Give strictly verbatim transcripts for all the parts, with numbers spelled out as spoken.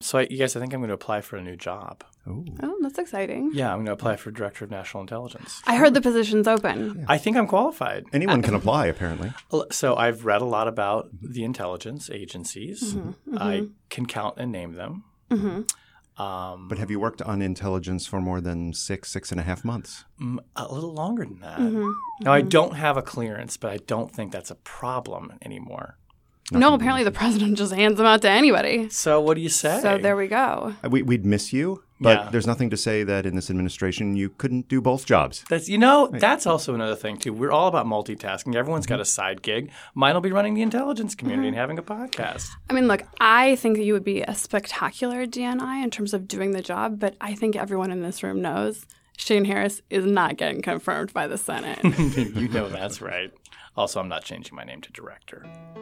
So, I, you guys, I think I'm going to apply for a new job. Ooh. Oh, that's exciting. Yeah, I'm going to apply for Director of National Intelligence. I heard the position's open. Yeah. I think I'm qualified. Anyone can apply, apparently. So I've read a lot about the intelligence agencies. Mm-hmm, mm-hmm. I can count and name them. Mm-hmm. Um, but have you worked on intelligence for more than six, six and a half months? A little longer than that. Mm-hmm. Now, I don't have a clearance, but I don't think that's a problem anymore. Nothing no, apparently the president just hands them out to anybody. So what do you say? So there we go. We, we'd miss you, but Yeah. there's nothing to say that in this administration you couldn't do both jobs. That's you know that's also another thing too. We're all about multitasking. Everyone's got a side gig. Mine will be running the intelligence community and having a podcast. I mean, look, I think that you would be a spectacular D N I in terms of doing the job, but I think everyone in this room knows Shane Harris is not getting confirmed by the Senate. You know that's right. Also, I'm not changing my name to director.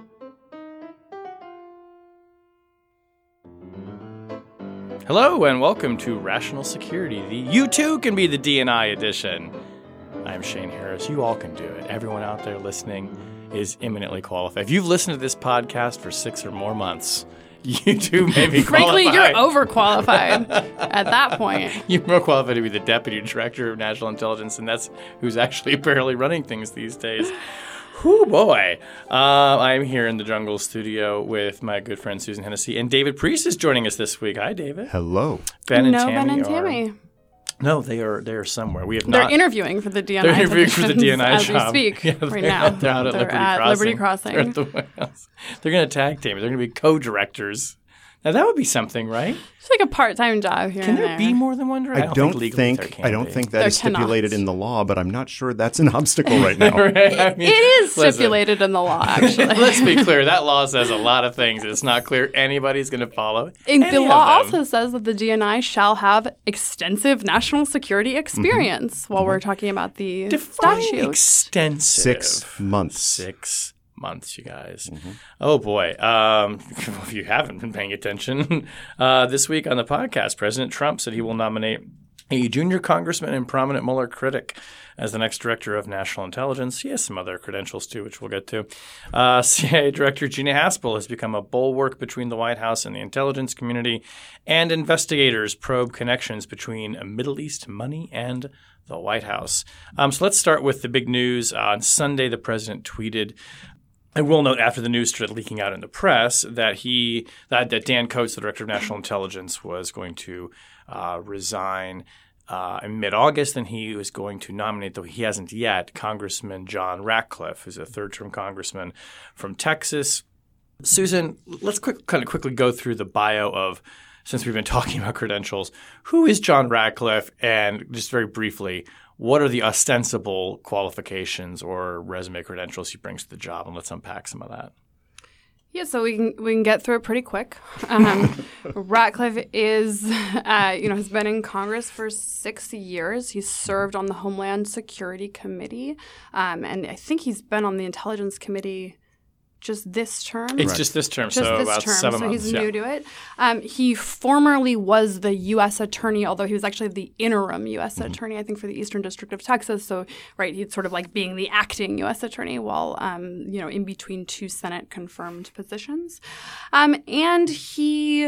Hello and welcome to Rational Security, the You Too Can Be the D N I edition. I'm Shane Harris. You all can do it. Everyone out there listening is eminently qualified. If you've listened to this podcast for six or more months, you too may be qualified. Frankly, you're overqualified at that point. You're more qualified to be the Deputy Director of National Intelligence, and that's who's actually apparently running things these days. Whoo, boy. Uh, I'm here in the Jungle studio with my good friend Susan Hennessy, and David Priest is joining us this week. Hi, David. Hello. Ben and no, Tammy Ben and are, Tammy. No, they are they are somewhere. We have They're not. interviewing for the D N I They're interviewing for the D N I as job. we speak Yeah, right now. They're out at They're Liberty at Crossing. Liberty Crossing. They're at the White House. They're going to tag team. They're going to be co-directors. Now, that would be something, right? It's like a part-time job here Can and there there. be more than one director? I don't think, legally there think can I don't be. think that There is stipulated cannot. in the law, but I'm not sure that's an obstacle right now. Right? I mean, It is listen. stipulated in the law, actually. Let's be clear. That law says a lot of things. It's not clear anybody's going to follow. And any the of law them. also says that the D N I shall have extensive national security experience Mm-hmm. while we're talking about the Define statute. extensive. Six months. Six months, you guys. Mm-hmm. Oh, boy. Um, if you haven't been paying attention, uh, this week on the podcast, President Trump said he will nominate a junior congressman and prominent Mueller critic as the next director of national intelligence. He has some other credentials, too, which we'll get to. Uh, C I A Director Gina Haspel has become a bulwark between the White House and the intelligence community, and investigators probe connections between Middle East money and the White House. Um, so let's start with the big news. Uh, on Sunday, the president tweeted, I will note after the news started leaking out in the press that he that, that Dan Coats, the director of national intelligence, was going to uh, resign uh, in mid-August, and he was going to nominate, though he hasn't yet, Congressman John Ratcliffe, who's a third-term congressman from Texas. Susan, let's quick, kind of quickly go through the bio of, since we've been talking about credentials, who is John Ratcliffe, and just very briefly, what are the ostensible qualifications or resume credentials he brings to the job? And let's unpack some of that. Yeah, so we can we can get through it pretty quick. Um, Ratcliffe is, uh, you know, has been in Congress for six years. He's served on the Homeland Security Committee, um, and I think he's been on the Intelligence Committee just this term. It's just this term, Just so this about term, seven so months. he's yeah. new to it. Um, he formerly was the U S attorney, although he was actually the interim U S Mm-hmm. attorney, I think, for the Eastern District of Texas. So, right, he's sort of like being the acting U S attorney while, um, you know, in between two Senate confirmed positions. Um, and he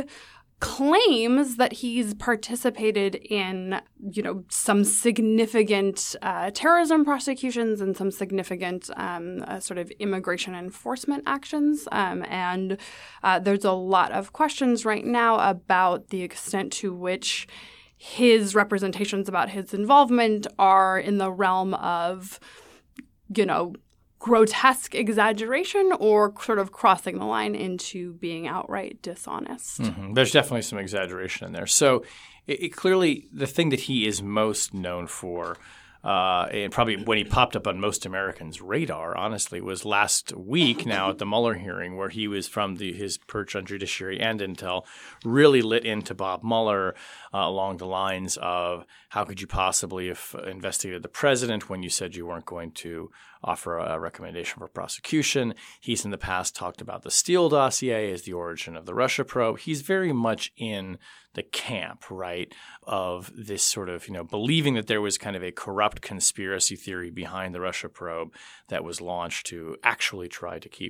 claims that he's participated in, you know, some significant uh, terrorism prosecutions and some significant um, uh, sort of immigration enforcement actions. Um, and uh, there's a lot of questions right now about the extent to which his representations about his involvement are in the realm of, you know, grotesque exaggeration or sort of crossing the line into being outright dishonest. Mm-hmm. There's definitely some exaggeration in there. So it, it clearly the thing that he is most known for, uh, and probably when he popped up on most Americans' radar, honestly, was last week now at the Mueller hearing where he was from the, his perch on Judiciary and Intel, really lit into Bob Mueller uh, along the lines of how could you possibly have investigated the president when you said you weren't going to offer a recommendation for prosecution. He's in the past talked about the Steele dossier as the origin of the Russia probe. He's very much in the camp, right, of this sort of, you know, believing that there was kind of a corrupt conspiracy theory behind the Russia probe that was launched to actually try to keep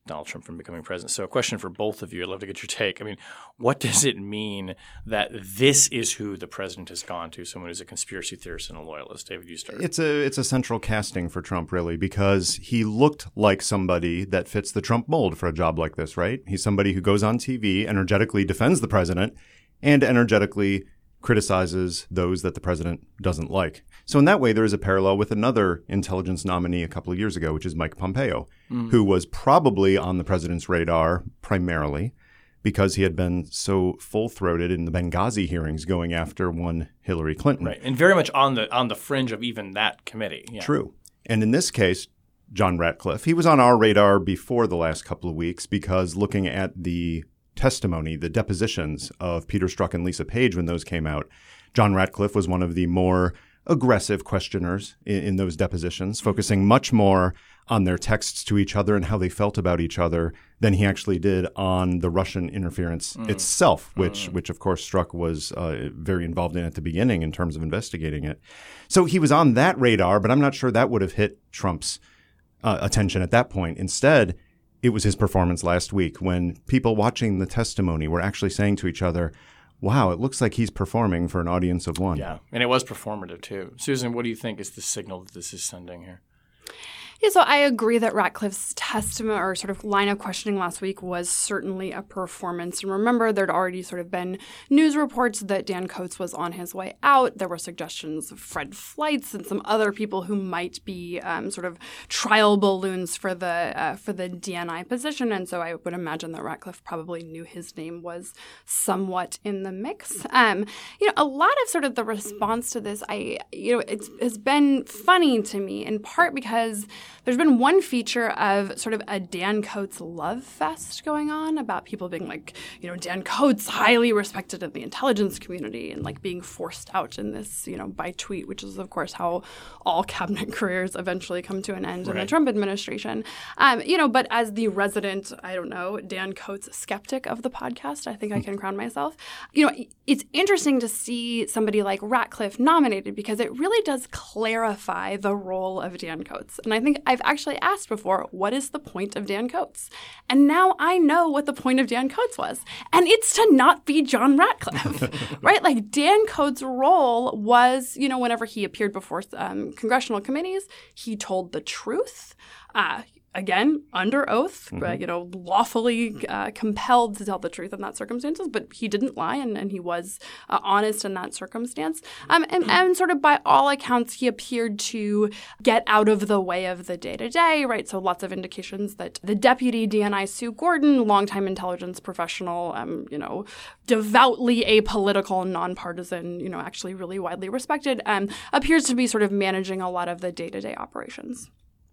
Donald Trump from becoming president. So a question for both of you. I'd love to get your take. I mean, what does it mean that this is who the president has gone to, someone who's a conspiracy theorist and a loyalist? David, you start. It's a it's a central casting for Trump, really, because he looked like somebody that fits the Trump mold for a job like this, right? He's somebody who goes on T V, energetically defends the president, and energetically criticizes those that the president doesn't like. So in that way, there is a parallel with another intelligence nominee a couple of years ago, which is Mike Pompeo, mm. who was probably on the president's radar primarily because he had been so full-throated in the Benghazi hearings going after one Hillary Clinton. Right, and very much on the on the fringe of even that committee. Yeah. True. And in this case, John Ratcliffe, he was on our radar before the last couple of weeks because looking at the testimony, the depositions of Peter Strzok and Lisa Page when those came out, John Ratcliffe was one of the more aggressive questioners in, in those depositions, focusing much more on their texts to each other and how they felt about each other than he actually did on the Russian interference mm. itself, which, mm. which of course Strzok was uh, very involved in at the beginning in terms of investigating it. So he was on that radar, but I'm not sure that would have hit Trump's uh, attention at that point. Instead, it was his performance last week when people watching the testimony were actually saying to each other, wow, it looks like he's performing for an audience of one. Yeah, and it was performative too. Susan, what do you think is the signal that this is sending here? Yeah, so I agree that Ratcliffe's testimony or sort of line of questioning last week was certainly a performance. And remember, there'd already sort of been news reports that Dan Coats was on his way out. There were suggestions of Fred Fleitz and some other people who might be um, sort of trial balloons for the uh, for the D N I position. And so I would imagine that Ratcliffe probably knew his name was somewhat in the mix. Um, you know, a lot of sort of the response to this, I you know, it's, it's been funny to me in part because there's been one feature of sort of a Dan Coats love fest going on about people being like, you know, Dan Coats highly respected in the intelligence community and like being forced out in this, you know, by tweet, which is, of course, how all cabinet careers eventually come to an end right. in the Trump administration. Um, you know, but as the resident, I don't know, Dan Coats skeptic of the podcast, I think I can crown myself. You know, it's interesting to see somebody like Ratcliffe nominated because it really does clarify the role of Dan Coats. And I think I've actually asked before, what is the point of Dan Coats? And now I know what the point of Dan Coats was. And it's to not be John Ratcliffe, right? Like Dan Coats' role was, you know, whenever he appeared before um, congressional committees, he told the truth. Uh, Again, under oath, mm-hmm. uh, you know, lawfully uh, compelled to tell the truth in that circumstances, but he didn't lie and, and he was uh, honest in that circumstance. Um, and, and sort of by all accounts, he appeared to get out of the way of the day-to-day, right? So lots of indications that the deputy D N I, Sue Gordon, longtime intelligence professional, um, you know, devoutly apolitical, nonpartisan, you know, actually really widely respected, um, appears to be sort of managing a lot of the day-to-day operations.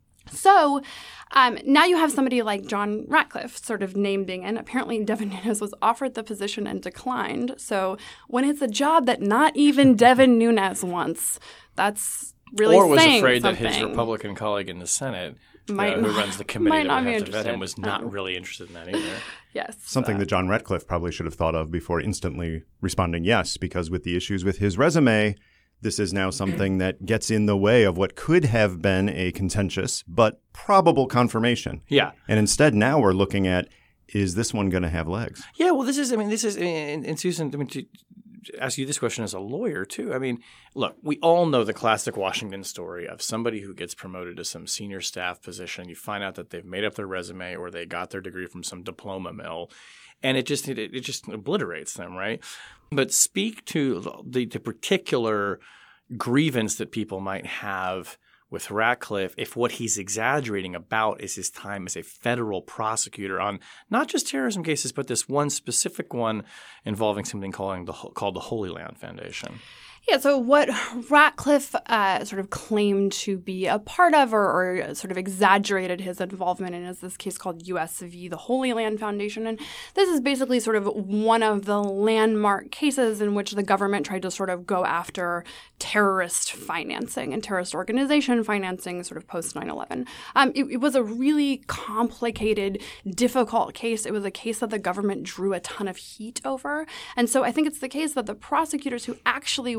So um, now you have somebody like John Ratcliffe sort of named being in. Apparently, Devin Nunes was offered the position and declined. So when it's a job that not even Devin Nunes wants, that's really or was saying afraid something. that his Republican colleague in the Senate, might uh, who not, runs the committee that would have to vet him, was not um, really interested in that either. Yes. Something uh, that John Ratcliffe probably should have thought of before instantly responding yes, because with the issues with his resume, this is now something that gets in the way of what could have been a contentious but probable confirmation. Yeah. And instead now we're looking at, is this one going to have legs? Yeah, well, this is, I mean, this is, and, and Susan, I mean, to ask you this question as a lawyer too. I mean, look, we all know the classic Washington story of somebody who gets promoted to some senior staff position. You find out that they've made up their resume or they got their degree from some diploma mill. And it just it, it just obliterates them, right? But speak to the, the particular grievance that people might have with Ratcliffe if what he's exaggerating about is his time as a federal prosecutor on not just terrorism cases, but this one specific one involving something called the, called the Holy Land Foundation. Yeah, so what Ratcliffe uh, sort of claimed to be a part of or, or sort of exaggerated his involvement in is this case called U S v. the Holy Land Foundation. And this is basically sort of one of the landmark cases in which the government tried to sort of go after terrorist financing and terrorist organization financing sort of post nine eleven. Um, it, it was a really complicated, difficult case. It was a case that the government drew a ton of heat over. And so I think it's the case that the prosecutors who actually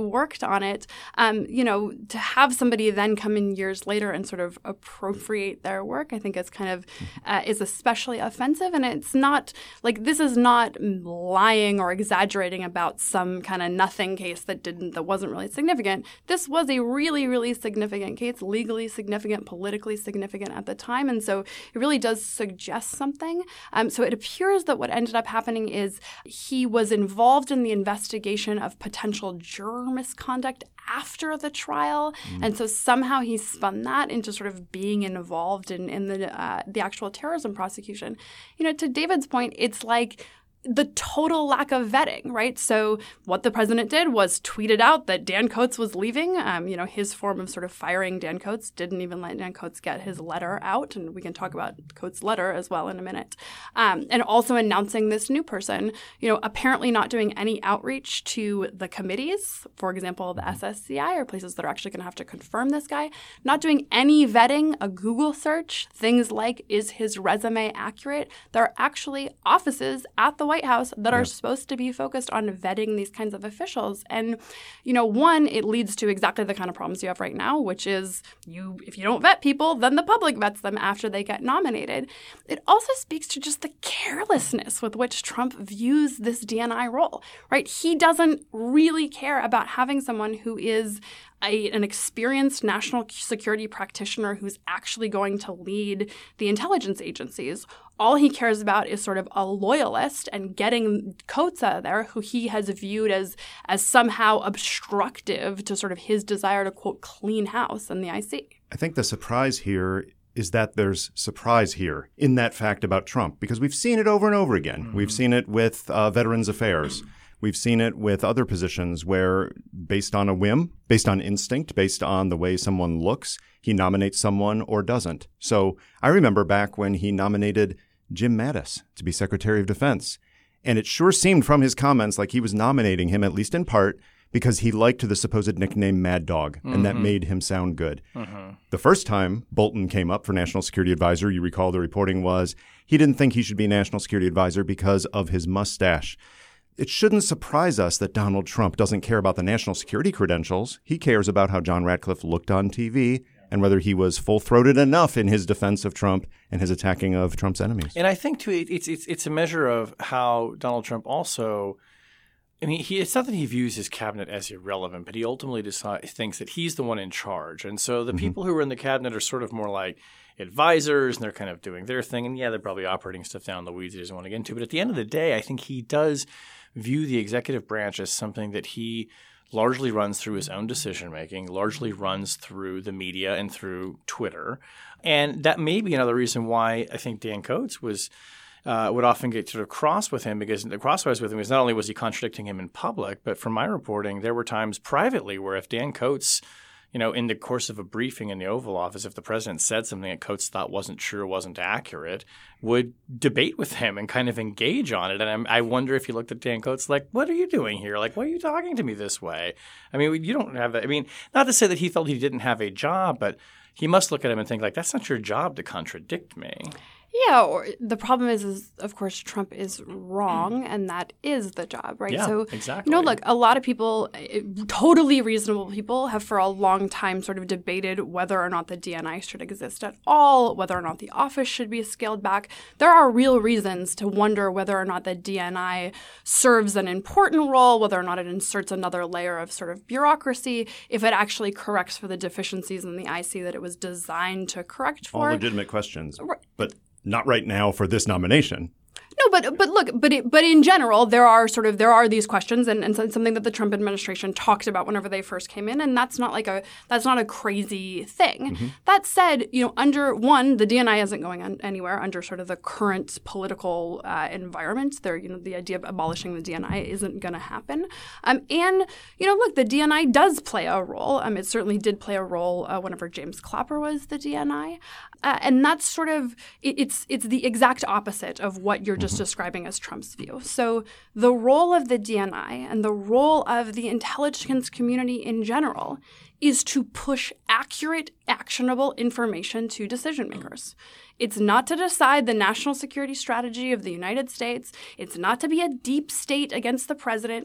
worked on it, um, you know, to have somebody then come in years later and sort of appropriate their work, I think is kind of uh, is especially offensive. And it's not like this is not lying or exaggerating about some kind of nothing case that didn't that wasn't really significant. This was a really, really significant case, legally significant, politically significant at the time. And so it really does suggest something. Um, so it appears that what ended up happening is he was involved in the investigation of potential juror misconduct after the trial. Mm. And so somehow he spun that into sort of being involved in, in the uh, the actual terrorism prosecution. You know, to David's point, it's like the total lack of vetting, right? So what the president did was tweeted out that Dan Coats was leaving. Um, you know, his form of sort of firing Dan Coats didn't even let Dan Coats get his letter out. And we can talk about Coats' letter as well in a minute. Um, and also announcing this new person, you know, apparently not doing any outreach to the committees, for example, the S S C I or places that are actually going to have to confirm this guy, not doing any vetting, a Google search, things like, is his resume accurate? There are actually offices at the White House that are yeah. supposed to be focused on vetting these kinds of officials. And, you know, one, it leads to exactly the kind of problems you have right now, which is you if you don't vet people, then the public vets them after they get nominated. It also speaks to just the carelessness with which Trump views this D N I role, right? He doesn't really care about having someone who is A, an experienced national security practitioner who's actually going to lead the intelligence agencies. All he cares about is sort of a loyalist and getting Coats out of there, who he has viewed as as somehow obstructive to sort of his desire to, quote, clean house in the I C. I think the surprise here is that there's surprise here in that fact about Trump, because we've seen it over and over again. Mm-hmm. We've seen it with uh, Veterans Affairs. We've seen it with other positions where, based on a whim, based on instinct, based on the way someone looks, he nominates someone or doesn't. So I remember back when he nominated Jim Mattis to be Secretary of Defense. And it sure seemed from his comments like he was nominating him, at least in part, because he liked the supposed nickname Mad Dog, and mm-hmm. that made him sound good. Mm-hmm. The first time Bolton came up for National Security Advisor, you recall the reporting was he didn't think he should be National Security Advisor because of his mustache. It shouldn't surprise us that Donald Trump doesn't care about the national security credentials. He cares about how John Ratcliffe looked on T V and whether he was full-throated enough in his defense of Trump and his attacking of Trump's enemies. And I think, too, it's it's it's a measure of how Donald Trump also – I mean, he, it's not that he views his cabinet as irrelevant, but he ultimately decides, thinks that he's the one in charge. And so the mm-hmm. people who are in the cabinet are sort of more like advisors, and they're kind of doing their thing. And, yeah, they're probably operating stuff down the weeds he doesn't want to get into. But at the end of the day, I think he does – view the executive branch as something that he largely runs through his own decision-making, largely runs through the media and through Twitter. And that may be another reason why I think Dan Coats was uh, would often get sort of cross with him, because the crosswise with him is not only was he contradicting him in public, but from my reporting, there were times privately where if Dan Coats – you know, in the course of a briefing in the Oval Office, if the president said something that Coats thought wasn't true, wasn't accurate, would debate with him and kind of engage on it. And I'm, I wonder if he looked at Dan Coats like, what are you doing here? Like, why are you talking to me this way? I mean, you don't have – I mean, not to say that he felt he didn't have a job, but he must look at him and think like, that's not your job to contradict me. Yeah, or the problem is, is, of course, Trump is wrong, and that is the job, right? Yeah, so, exactly. You know, look, a lot of people, totally reasonable people, have for a long time sort of debated whether or not the D N I should exist at all, whether or not the office should be scaled back. There are real reasons to wonder whether or not the D N I serves an important role, whether or not it inserts another layer of sort of bureaucracy, if it actually corrects for the deficiencies in the I C that it was designed to correct for. All legitimate questions, but not right now for this nomination. No, but but look, but it, but in general, there are sort of there are these questions, and, and something that the Trump administration talked about whenever they first came in, and that's not like a that's not a crazy thing. Mm-hmm. That said, you know, under one, the D N I isn't going on anywhere under sort of the current political uh, environment. There, you know, the idea of abolishing the D N I isn't going to happen. Um, and you know, look, the D N I does play a role. Um, it certainly did play a role uh, whenever James Clapper was the D N I, uh, and that's sort of it, it's it's the exact opposite of what you're just describing as Trump's view. So the role of the D N I and the role of the intelligence community in general is to push accurate, actionable information to decision makers. It's not to decide the national security strategy of the United States. It's not to be a deep state against the president.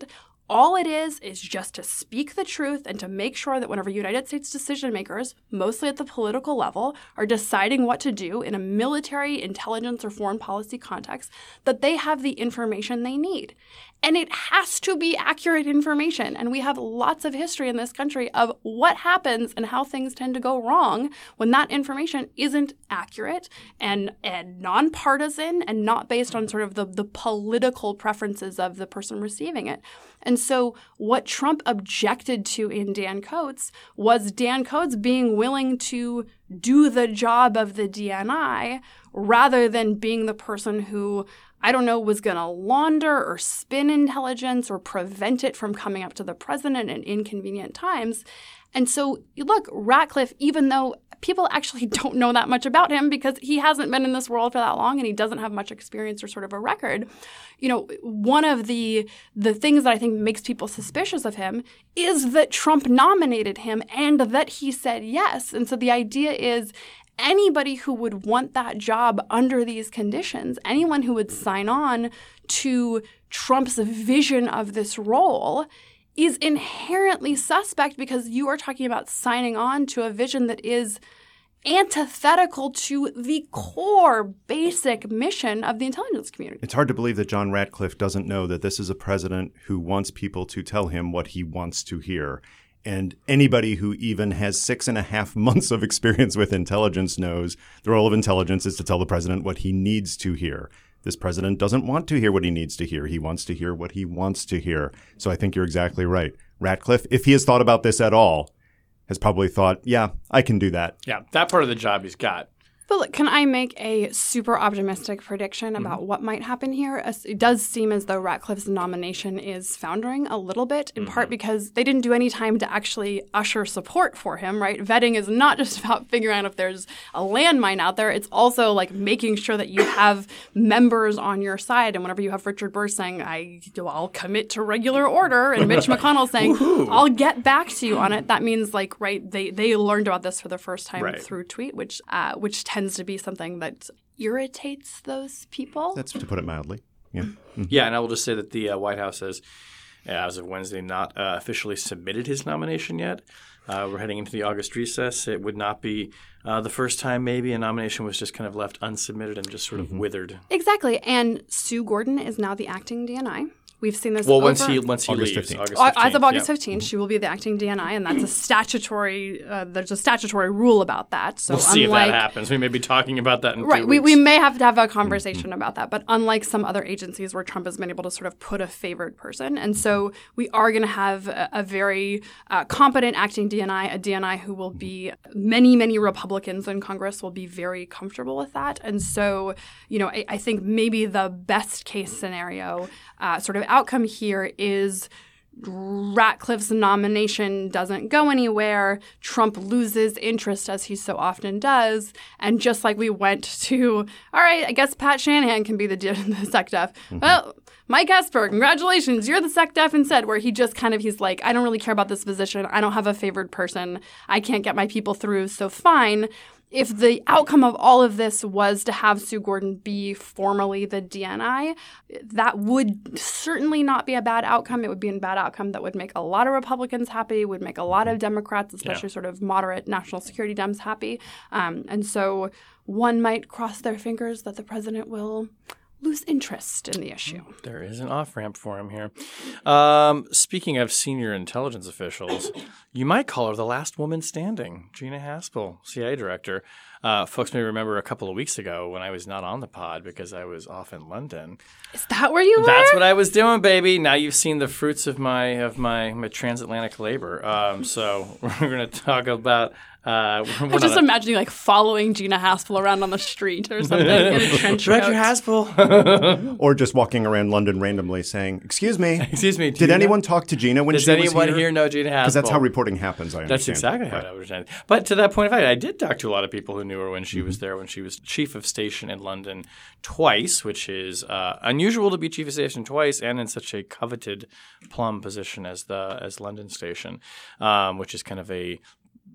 All it is is just to speak the truth and to make sure that whenever United States decision makers, mostly at the political level, are deciding what to do in a military, intelligence, or foreign policy context, that they have the information they need. And it has to be accurate information. And we have lots of history in this country of what happens and how things tend to go wrong when that information isn't accurate and, and nonpartisan and not based on sort of the, the political preferences of the person receiving it. And so what Trump objected to in Dan Coats was Dan Coats being willing to do the job of the D N I rather than being the person who, I don't know, was going to launder or spin intelligence or prevent it from coming up to the president at inconvenient times. And so, look, Ratcliffe, even though people actually don't know that much about him because he hasn't been in this world for that long and he doesn't have much experience or sort of a record, you know, one of the the things that I think makes people suspicious of him is that Trump nominated him and that he said yes. And so the idea is anybody who would want that job under these conditions, anyone who would sign on to Trump's vision of this role is inherently suspect because you are talking about signing on to a vision that is antithetical to the core basic mission of the intelligence community. It's hard to believe that John Ratcliffe doesn't know that this is a president who wants people to tell him what he wants to hear. And anybody who even has six and a half months of experience with intelligence knows the role of intelligence is to tell the president what he needs to hear. This president doesn't want to hear what he needs to hear. He wants to hear what he wants to hear. So I think you're exactly right. Ratcliffe, if he has thought about this at all, has probably thought, yeah, I can do that. Yeah, that part of the job he's got. But look, can I make a super optimistic prediction about mm-hmm. what might happen here? It does seem as though Ratcliffe's nomination is foundering a little bit, in mm-hmm. part because they didn't do any time to actually usher support for him, right? Vetting is not just about figuring out if there's a landmine out there. It's also like making sure that you have members on your side. And whenever you have Richard Burr saying, I, I'll commit to regular order, and Mitch McConnell saying, I'll get back to you on it, that means like, right, they, they learned about this for the first time right. through tweet, which uh, which tends to be something that irritates those people. That's to put it mildly. Yeah. Mm-hmm. Yeah, and I will just say that the uh, White House has, uh, as of Wednesday, not uh, officially submitted his nomination yet. Uh, we're heading into the August recess. It would not be uh, the first time maybe a nomination was just kind of left unsubmitted and just sort of mm-hmm. withered. Exactly. And Sue Gordon is now the acting D N I. We've seen this well, over. once he once he August leaves, fifteenth. August fifteenth. As of August yeah. fifteenth, she will be the acting D N I, and that's a statutory. Uh, there's a statutory rule about that. So we'll see unlike, if that happens. We may be talking about that in right. two We weeks. we may have to have a conversation mm-hmm. about that. But unlike some other agencies where Trump has been able to sort of put a favored person, and so we are going to have a, a very uh, competent acting D N I, a D N I who will be many many Republicans in Congress will be very comfortable with that, and so you know I, I think maybe the best case scenario uh, sort of outcome here is Ratcliffe's nomination doesn't go anywhere. Trump loses interest, as he so often does. And just like we went to, all right, I guess Pat Shanahan can be the, the SecDef. Mm-hmm. Well, Mike Esper, congratulations, you're the SecDef instead, where he just kind of, he's like, I don't really care about this position. I don't have a favored person. I can't get my people through, so fine. If the outcome of all of this was to have Sue Gordon be formally the D N I, that would certainly not be a bad outcome. It would be a bad outcome that would make a lot of Republicans happy, would make a lot of Democrats, especially yeah. sort of moderate national security Dems, happy. Um, and so one might cross their fingers that the president will lose interest in the issue. There is an off-ramp for him here. Um, speaking of senior intelligence officials, you might call her the last woman standing, Gina Haspel, C I A director. Uh, folks may remember a couple of weeks ago when I was not on the pod because I was off in London. Is that where you were? That's what I was doing, baby. Now you've seen the fruits of my of my, my transatlantic labor. Um, so we're going to talk about Uh, we're, we're I'm just a, imagining like following Gina Haspel around on the street or something in a trench coat. Director Haspel. Or just walking around London randomly saying, excuse me. Excuse me. Did anyone know? talk to Gina when Does she was here? Does anyone here know Gina Haspel? Because that's how reporting happens, I understand. That's exactly how right. I understand. But to that point of fact, I did talk to a lot of people who knew her when she mm-hmm. was there, when she was chief of station in London twice, which is uh, unusual to be chief of station twice and in such a coveted plum position as the as London station, um, which is kind of a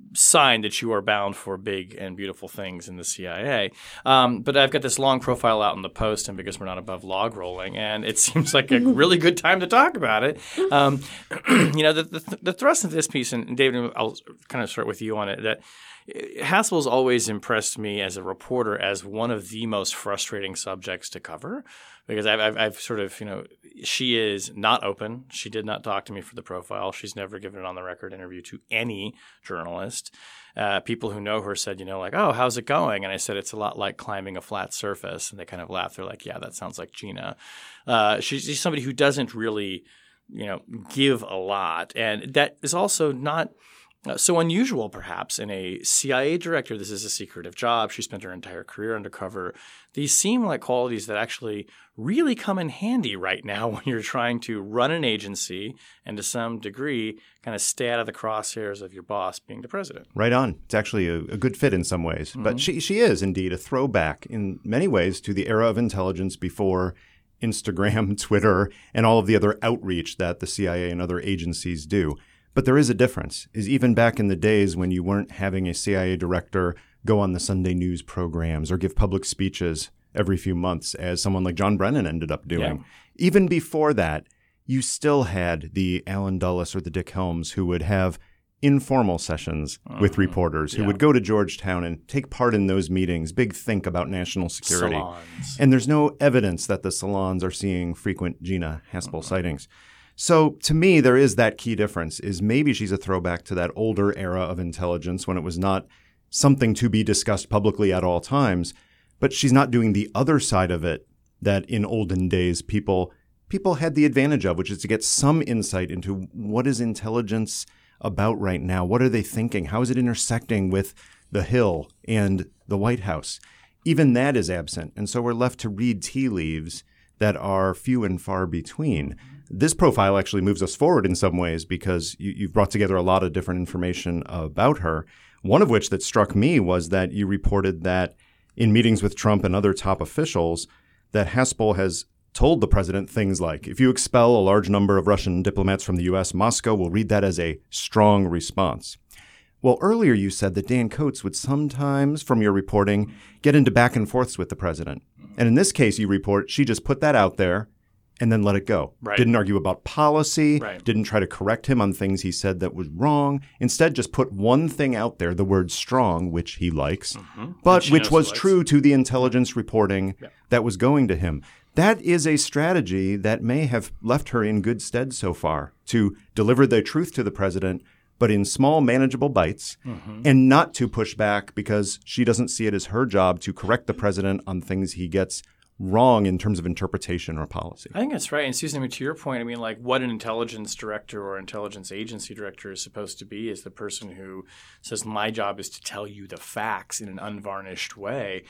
sign that you are bound for big and beautiful things in the C I A. Um, but I've got this long profile out in the Post, and because we're not above log rolling, and it seems like a really good time to talk about it. Um, you know, the, the, the thrust of this piece, and David, I'll kind of start with you on it, that Haspel's always impressed me as a reporter as one of the most frustrating subjects to cover because I've, I've, I've sort of, you know, she is not open. She did not talk to me for the profile. She's never given an on-the-record interview to any journalist. Uh, people who know her said, you know, like, oh, how's it going? And I said, it's a lot like climbing a flat surface. And they kind of laughed. They're like, yeah, that sounds like Gina. Uh, she's, she's somebody who doesn't really, you know, give a lot. And that is also not – Uh, so unusual, perhaps, in a C I A director. This is a secretive job. She spent her entire career undercover. These seem like qualities that actually really come in handy right now when you're trying to run an agency and to some degree kind of stay out of the crosshairs of your boss being the president. Right on. It's actually a, a good fit in some ways. Mm-hmm. But she, she is indeed a throwback in many ways to the era of intelligence before Instagram, Twitter, and all of the other outreach that the C I A and other agencies do. But there is a difference, is even back in the days when you weren't having a C I A director go on the Sunday news programs or give public speeches every few months, as someone like John Brennan ended up doing. Yeah. Even before that, you still had the Alan Dulles or the Dick Helms who would have informal sessions uh-huh. with reporters, who yeah. would go to Georgetown and take part in those meetings, big think about national security. Salons. And there's no evidence that the salons are seeing frequent Gina Haspel uh-huh. sightings. So to me, there is that key difference, is maybe she's a throwback to that older era of intelligence when it was not something to be discussed publicly at all times, but she's not doing the other side of it that in olden days people people had the advantage of, which is to get some insight into what is intelligence about right now? What are they thinking? How is it intersecting with the Hill and the White House? Even that is absent. And so we're left to read tea leaves that are few and far between. This profile actually moves us forward in some ways because you, you've brought together a lot of different information about her, one of which that struck me was that you reported that in meetings with Trump and other top officials, that Haspel has told the president things like, if you expel a large number of Russian diplomats from the U S, Moscow will read that as a strong response. Well, earlier you said that Dan Coats would sometimes, from your reporting, get into back and forths with the president. And in this case, you report she just put that out there and then let it go. Right. Didn't argue about policy, right. didn't try to correct him on things he said that was wrong. Instead, just put one thing out there, the word strong, which he likes, mm-hmm. but which, which was true to the intelligence reporting yeah. that was going to him. That is a strategy that may have left her in good stead so far, to deliver the truth to the president, but in small, manageable bites, mm-hmm. and not to push back because she doesn't see it as her job to correct the president on things he gets wrong in terms of interpretation or policy. I think that's right. And Susan, I mean, to your point, I mean, like what an intelligence director or intelligence agency director is supposed to be is the person who says, my job is to tell you the facts in an unvarnished way.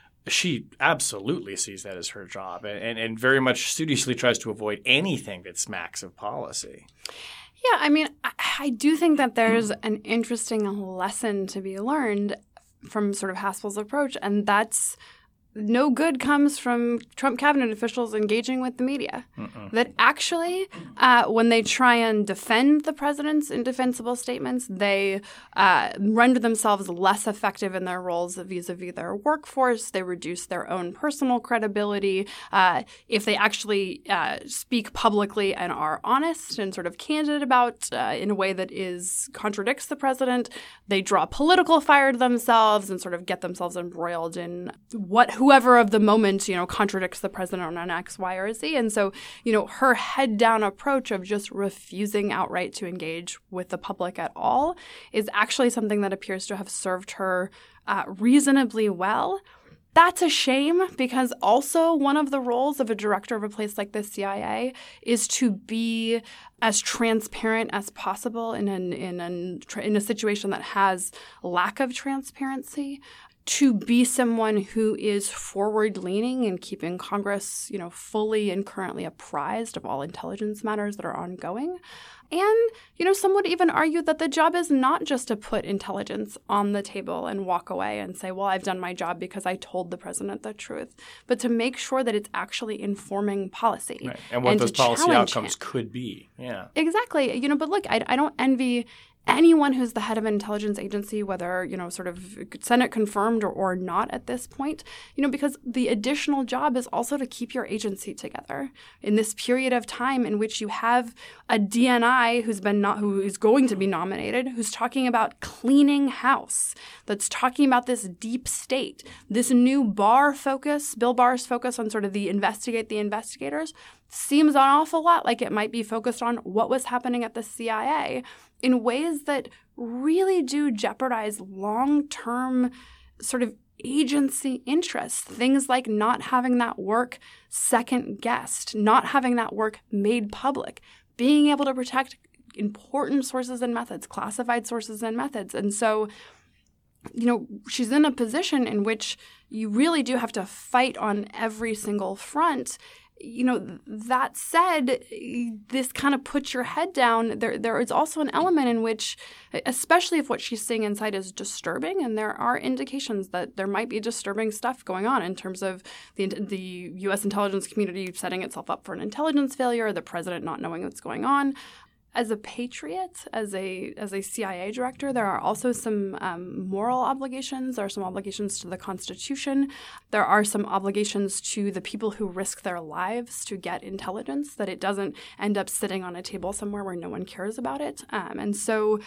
She absolutely sees that as her job and, and, and very much studiously tries to avoid anything that smacks of policy. Yeah, I mean, I, I do think that there's an interesting lesson to be learned from sort of Haspel's approach, and that's no good comes from Trump cabinet officials engaging with the media. Mm-mm. That actually, uh, when they try and defend the president's indefensible statements, they uh, render themselves less effective in their roles vis-a-vis their workforce. They reduce their own personal credibility. Uh, if they actually uh, speak publicly and are honest and sort of candid about uh, in a way that is contradicts the president, they draw political fire to themselves and sort of get themselves embroiled in what who whoever of the moment, you know, contradicts the president on an X, Y, or Z. And so, you know, her head-down approach of just refusing outright to engage with the public at all is actually something that appears to have served her uh, reasonably well. That's a shame because also one of the roles of a director of a place like the C I A is to be as transparent as possible in an in an in a situation that has lack of transparency. To be someone who is forward-leaning and keeping Congress, you know, fully and currently apprised of all intelligence matters that are ongoing. And, you know, some would even argue that the job is not just to put intelligence on the table and walk away and say, well, I've done my job because I told the president the truth, but to make sure that it's actually informing policy. Right. And what and those policy outcomes him. could be. Yeah. Exactly. You know, but look, I, I don't envy anyone who's the head of an intelligence agency, whether, you know, sort of Senate confirmed or, or not at this point, you know, because the additional job is also to keep your agency together in this period of time in which you have a D N I who's been not who is going to be nominated, who's talking about cleaning house, that's talking about this deep state, this new Barr focus, Bill Barr's focus on sort of the investigate the investigators, seems an awful lot like it might be focused on what was happening at the C I A in ways that really do jeopardize long-term sort of agency interests. Things like not having that work second-guessed, not having that work made public, being able to protect important sources and methods, classified sources and methods. And so, you know, she's in a position in which you really do have to fight on every single front. You know, that said, this kind of puts your head down. There, there is also an element in which, especially if what she's seeing inside is disturbing, and there are indications that there might be disturbing stuff going on in terms of the the U S intelligence community setting itself up for an intelligence failure, the president not knowing what's going on. As a patriot, as a as a C I A director, there are also some um, moral obligations. There are some obligations to the Constitution. There are some obligations to the people who risk their lives to get intelligence, that it doesn't end up sitting on a table somewhere where no one cares about it. Um, and so,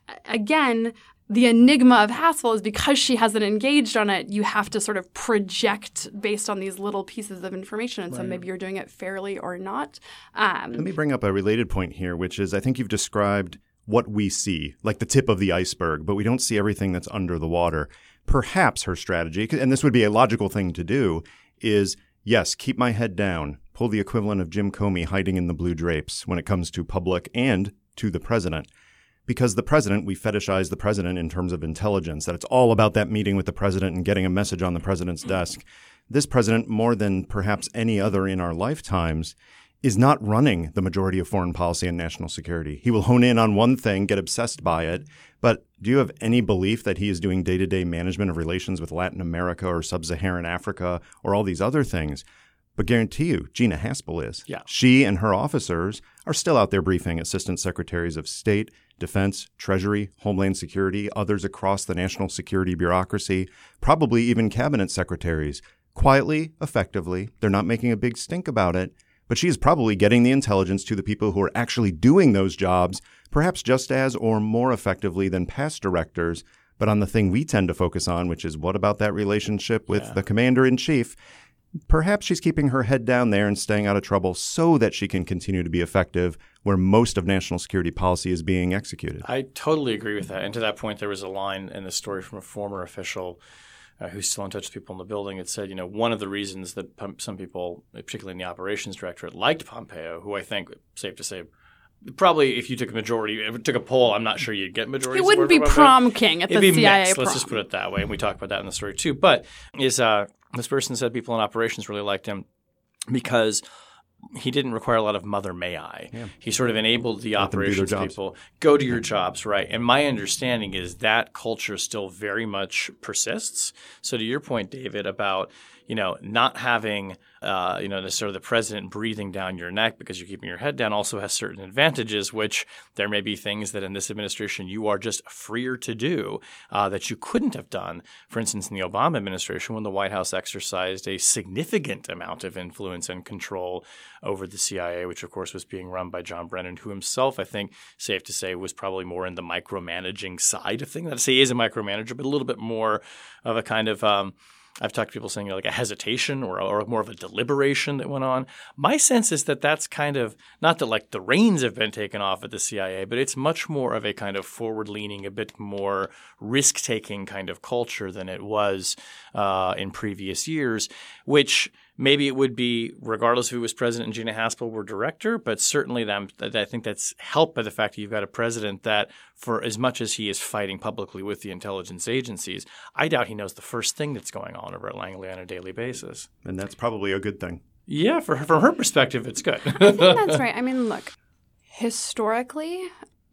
again, the enigma of Haspel is because she hasn't engaged on it, you have to sort of project based on these little pieces of information. And right. So maybe you're doing it fairly or not. Um, Let me bring up a related point here, which is I think you've described what we see, like the tip of the iceberg, but we don't see everything that's under the water. Perhaps her strategy, and this would be a logical thing to do, is yes, keep my head down, pull the equivalent of Jim Comey hiding in the blue drapes when it comes to public and to the president. Because the president, we fetishize the president in terms of intelligence, that it's all about that meeting with the president and getting a message on the president's desk. This president, more than perhaps any other in our lifetimes, is not running the majority of foreign policy and national security. He will hone in on one thing, get obsessed by it. But do you have any belief that he is doing day-to-day management of relations with Latin America or sub-Saharan Africa or all these other things? But guarantee you, Gina Haspel is. Yeah. She and her officers are still out there briefing assistant secretaries of state, defense, treasury, homeland security, others across the national security bureaucracy, probably even cabinet secretaries. Quietly, effectively, they're not making a big stink about it, but she is probably getting the intelligence to the people who are actually doing those jobs, perhaps just as or more effectively than past directors, but on the thing we tend to focus on, which is what about that relationship with yeah. the commander-in-chief? Perhaps she's keeping her head down there and staying out of trouble so that she can continue to be effective where most of national security policy is being executed. I totally agree with that. And to that point, there was a line in the story from a former official uh, who's still in touch with people in the building. It said, you know, one of the reasons that some people, particularly in the operations directorate, liked Pompeo, who I think, safe to say, probably if you took a majority, if it took a poll, I'm not sure you'd get majority. It wouldn't be prom king at It'd the be C I A mixed. prom. Let's just put it that way. And we talk about that in the story too. But is uh, this person said people in operations really liked him because he didn't require a lot of mother may I. Yeah. He sort of enabled the Let operations people go to your jobs, right? And my understanding is that culture still very much persists. So to your point, David, about you know not having uh, you know necessarily the president breathing down your neck because you're keeping your head down also has certain advantages, which there may be things that in this administration you are just freer to do uh, that you couldn't have done, for instance, in the Obama administration when the White House exercised a significant amount of influence and control over the C I A, which of course was being run by John Brennan, who himself, I think, safe to say, was probably more in the micromanaging side of things. Not to say he is a micromanager, but a little bit more of a kind of um, – I've talked to people saying you know, like a hesitation or, or more of a deliberation that went on. My sense is that that's kind of – not that like the reins have been taken off at the C I A, but it's much more of a kind of forward-leaning, a bit more risk-taking kind of culture than it was uh, in previous years, which – maybe it would be regardless of who was president and Gina Haspel were director, but certainly that, I think that's helped by the fact that you've got a president that for as much as he is fighting publicly with the intelligence agencies, I doubt he knows the first thing that's going on over at Langley on a daily basis. And that's probably a good thing. Yeah, for, from her perspective, it's good. I think that's right. I mean, look, historically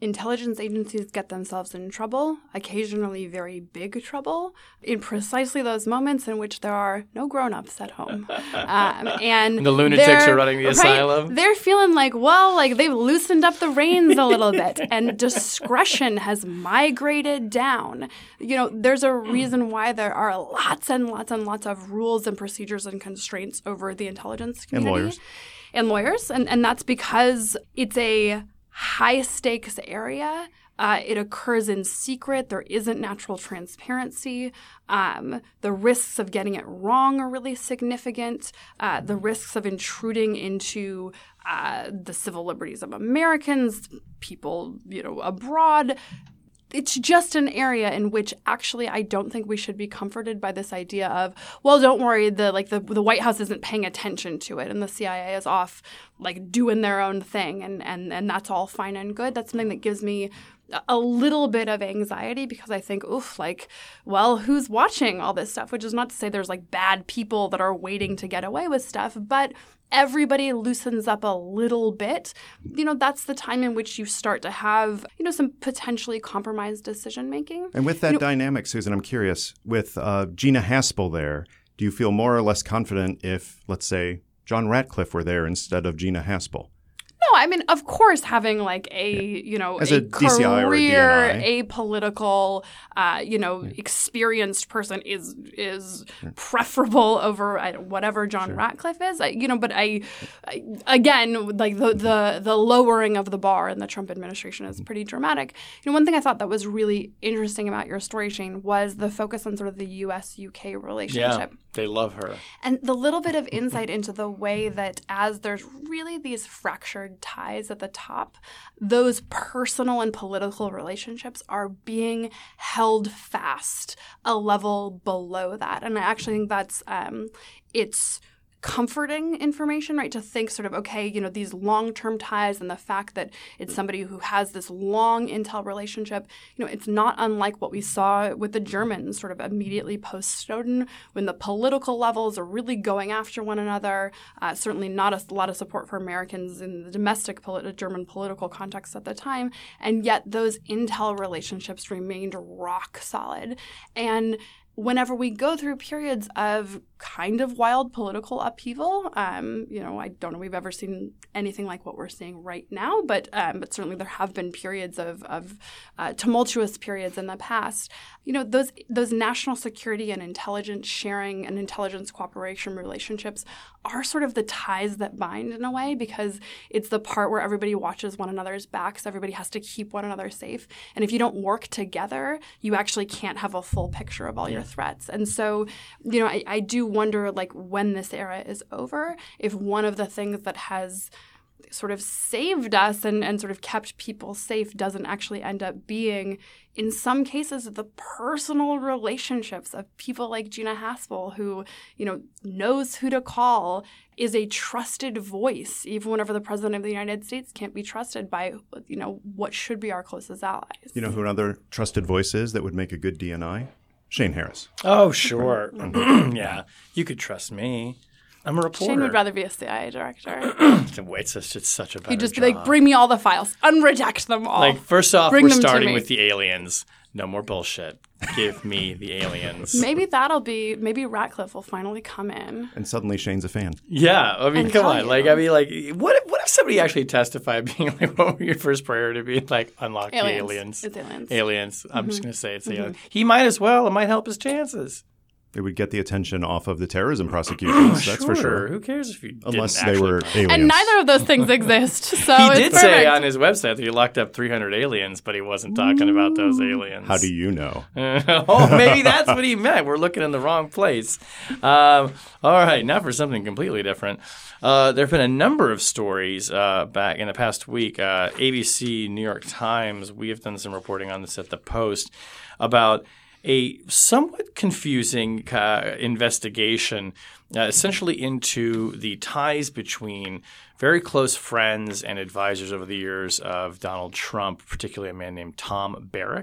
intelligence agencies get themselves in trouble, occasionally very big trouble, in precisely those moments in which there are no grown-ups at home. Um, and the lunatics are running the right, asylum. They're feeling like, well, like they've loosened up the reins a little bit, and discretion has migrated down. You know, there's a reason why there are lots and lots and lots of rules and procedures and constraints over the intelligence community. And lawyers. And lawyers. And, and that's because it's a high-stakes area. Uh, it occurs in secret. There isn't natural transparency. Um, the risks of getting it wrong are really significant. Uh, the risks of intruding into uh, the civil liberties of Americans, people, you know, abroad. It's just an area in which actually I don't think we should be comforted by this idea of, well, don't worry, the like the the White House isn't paying attention to it and the C I A is off like doing their own thing and and and that's all fine and good. That's something that gives me a little bit of anxiety because I think, oof, like, well, who's watching all this stuff? Which is not to say there's like bad people that are waiting to get away with stuff, but everybody loosens up a little bit. You know, that's the time in which you start to have, you know, some potentially compromised decision making. And with that you know, dynamic, Susan, I'm curious, with uh, Gina Haspel there, do you feel more or less confident if, let's say, John Ratcliffe were there instead of Gina Haspel? No, I mean, of course, having like a, yeah. you know, As a, a D C I career, or a D N I. apolitical, uh, you know, yeah. experienced person is is sure. preferable over I, whatever John sure. Ratcliffe is. I, you know, but I, I, again, like the, the the lowering of the bar in the Trump administration is pretty dramatic. You know, one thing I thought that was really interesting about your story, Shane, was the focus on sort of the U S U K relationship. Yeah, they love her. And the little bit of insight into the way that as there's really these fractured ties at the top, those personal and political relationships are being held fast a level below that. And I actually think that's um, it's comforting information, right? To think sort of, okay, you know, these long-term ties and the fact that it's somebody who has this long intel relationship, you know, it's not unlike what we saw with the Germans sort of immediately post-Snowden when the political levels are really going after one another. Uh, certainly not a lot of support for Americans in the domestic polit- German political context at the time. And yet those intel relationships remained rock solid. And whenever we go through periods of kind of wild political upheaval, um, you know, I don't know we've ever seen anything like what we're seeing right now, but um, but certainly there have been periods of, of uh, tumultuous periods in the past. You know, those those national security and intelligence sharing and intelligence cooperation relationships are sort of the ties that bind in a way, because it's the part where everybody watches one another's backs. Everybody has to keep one another safe. And if you don't work together, you actually can't have a full picture of all your threats. And so, you know, I, I do wonder, like, when this era is over, if one of the things that has sort of saved us and, and sort of kept people safe doesn't actually end up being, in some cases, the personal relationships of people like Gina Haspel, who, you know, knows who to call, is a trusted voice, even whenever the president of the United States can't be trusted by, you know, what should be our closest allies. You know who another trusted voice is that would make a good D N I? Shane Harris. Oh, sure. Yeah. You could trust me. I'm a reporter. Shane would rather be a C I A director. Wait, it's just such a better He'd just job. be like, bring me all the files. Unredact them all. Like, first off, Bring we're them to starting me. with the aliens. No more bullshit. Give me the aliens. Maybe that'll be, maybe Ratcliffe will finally come in. And suddenly Shane's a fan. Yeah. I mean, And come tell on. you. Like, I mean, like, what if, what if somebody actually testified being like, what were your first priority to be like, unlock Aliens. the aliens? It's aliens. Aliens. I'm just going to say it's the aliens. He might as well. It might help his chances. It would get the attention off of the terrorism prosecutions, that's for sure. Who cares if you Unless didn't they actually were prove- aliens. And neither of those things exist. So He it's did perfect. say on his website that he locked up three hundred aliens, but he wasn't talking about those aliens. How do you know? Oh, maybe that's what he meant. We're looking in the wrong place. Um, all right, now for something completely different. Uh, there have been a number of stories uh, back in the past week. Uh, A B C, New York Times, we have done some reporting on this at the Post about a somewhat confusing uh, investigation uh, essentially into the ties between very close friends and advisors over the years of Donald Trump, particularly a man named Tom Barrack,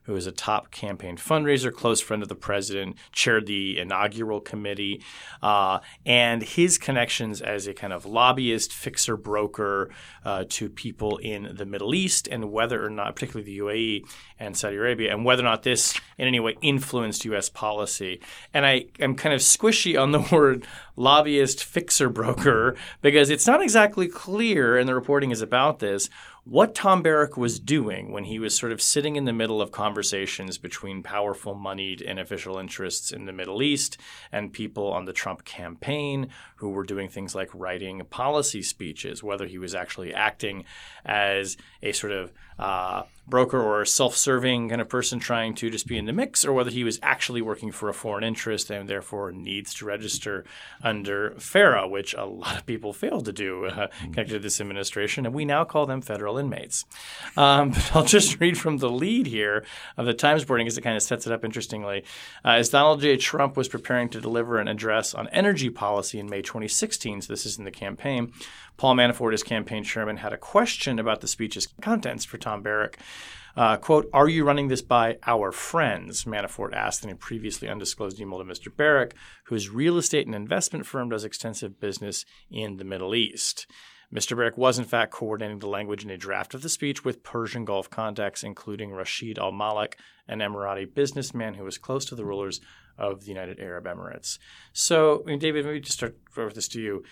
who was a top campaign fundraiser, close friend of the president, chaired the inaugural committee, uh, and his connections as a kind of lobbyist, fixer, broker uh, to people in the Middle East, and whether or not, particularly the U A E and Saudi Arabia, and whether or not this in any way influenced U S policy. And I am kind of squishy on the word lobbyist, fixer, broker, because it's not exactly clear, and the reporting is about this, what Tom Barrack was doing when he was sort of sitting in the middle of conversations between powerful, moneyed, and official interests in the Middle East and people on the Trump campaign who were doing things like writing policy speeches, whether he was actually acting as a sort of uh, broker or a self-serving kind of person trying to just be in the mix, or whether he was actually working for a foreign interest and therefore needs to register under FARA, which a lot of people failed to do uh, connected to this administration, and we now call them federal inmates. Um, but I'll just read from the lead here of the Times reporting because it kind of sets it up interestingly. Uh, as Donald J. Trump was preparing to deliver an address on energy policy in May twenty sixteen, so this is in the campaign, Paul Manafort, his campaign chairman, had a question about the speech's contents for Tom Barrack. Uh, quote, "Are you running this by our friends?" Manafort asked in a previously undisclosed email to Mister Barrack, whose real estate and investment firm does extensive business in the Middle East. Mister Barrack was, in fact, coordinating the language in a draft of the speech with Persian Gulf contacts, including Rashid Al Malik, an Emirati businessman who was close to the rulers of the United Arab Emirates. So, I mean, David, maybe just start with this to you.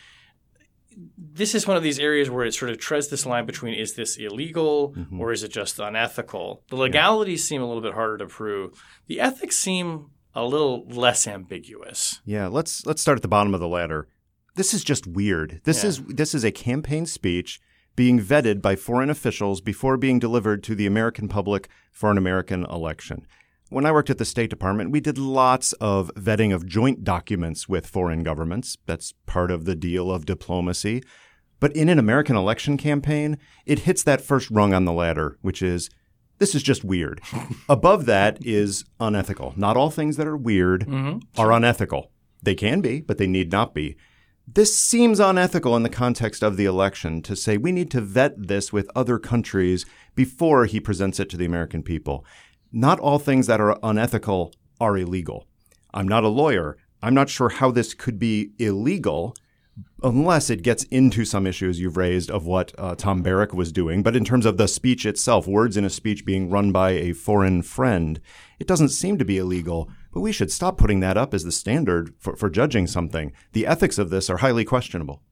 This is one of these areas where it sort of treads this line between is this illegal mm-hmm. or is it just unethical? The legalities yeah. seem a little bit harder to prove. The ethics seem a little less ambiguous. Yeah, let's let's start at the bottom of the ladder. This is just weird. This yeah. is this is a campaign speech being vetted by foreign officials before being delivered to the American public for an American election. When I worked at the State Department, we did lots of vetting of joint documents with foreign governments. That's part of the deal of diplomacy. But in an American election campaign, it hits that first rung on the ladder, which is, this is just weird. Above that is unethical. Not all things that are weird mm-hmm. are unethical. They can be, but they need not be. This seems unethical in the context of the election to say we need to vet this with other countries before he presents it to the American people. Not all things that are unethical are illegal. I'm not a lawyer. I'm not sure how this could be illegal unless it gets into some issues you've raised of what uh, Tom Barrack was doing. But in terms of the speech itself, words in a speech being run by a foreign friend, it doesn't seem to be illegal. But we should stop putting that up as the standard for, for judging something. The ethics of this are highly questionable.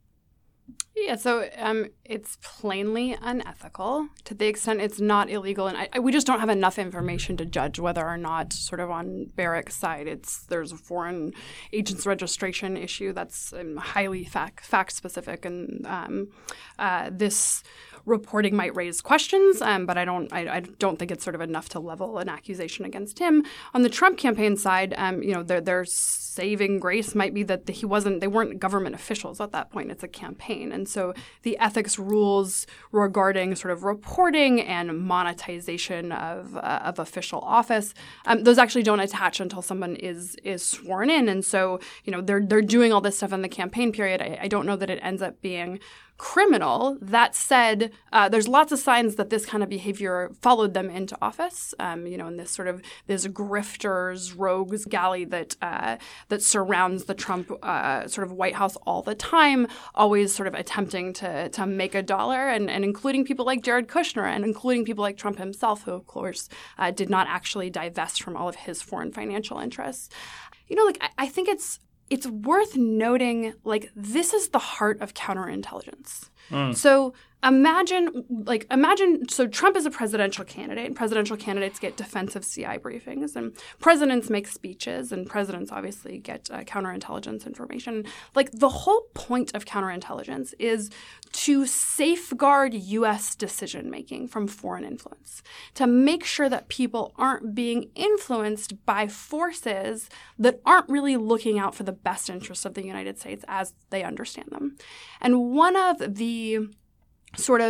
Yeah, so um, it's plainly unethical to the extent it's not illegal, and I, I, we just don't have enough information to judge whether or not, sort of on Barrack's side, it's there's a foreign agents registration issue that's um, highly fact fact specific, and um, uh, this reporting might raise questions, um, but I don't I, I don't think it's sort of enough to level an accusation against him. On the Trump campaign side, um, you know, their their saving grace might be that he wasn't they weren't government officials at that point. It's a campaign, and so the ethics rules regarding sort of reporting and monetization of uh, of official office, um, those actually don't attach until someone is is sworn in, and so you know they're they're doing all this stuff in the campaign period. I, I don't know that it ends up being criminal. That said, uh, there's lots of signs that this kind of behavior followed them into office. Um, you know, in this sort of this grifters, rogues galley that uh, that surrounds the Trump uh, sort of White House all the time, always sort of attempting to to make a dollar, and, and including people like Jared Kushner, and including people like Trump himself, who of course uh, did not actually divest from all of his foreign financial interests. You know, like I, I think it's. It's worth noting, like, this is the heart of counterintelligence. Mm. So imagine, like, imagine, so Trump is a presidential candidate, and presidential candidates get defensive C I briefings, and presidents make speeches, and presidents obviously get uh, counterintelligence information. Like, the whole point of counterintelligence is to safeguard U S decision-making from foreign influence, to make sure that people aren't being influenced by forces that aren't really looking out for the best interests of the United States as they understand them. And one of the sort of